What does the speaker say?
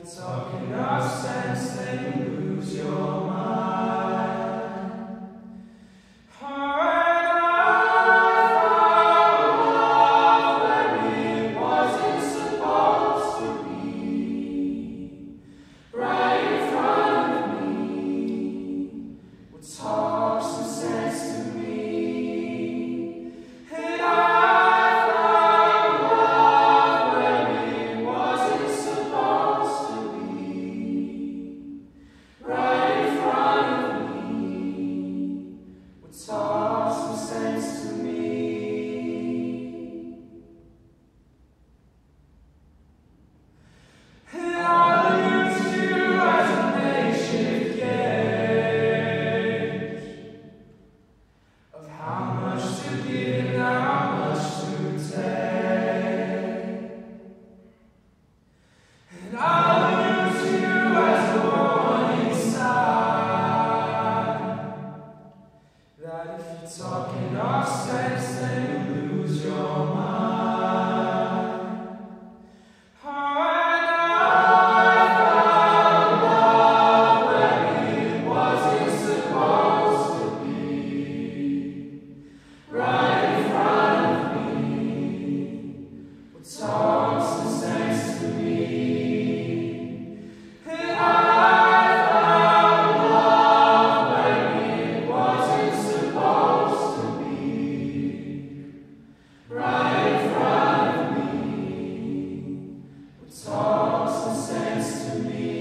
Talking nonsense, then you lose your mind. Heard I found love where it wasn't supposed to be, right in front of me, would talk some sense to me. And I found love where it wasn't supposed to be, right in front of me, would talk some sense to me. And I used you as a makeshift gauge of how much to give and how much to take. And I use you as a warning sign that if you're talking nonsense, then you lose your mind. And I found love where it wasn't supposed to be, right in front of me, would talk some sense to me. And I found love where it wasn't supposed to be, right in front of me, would talk some sense to me.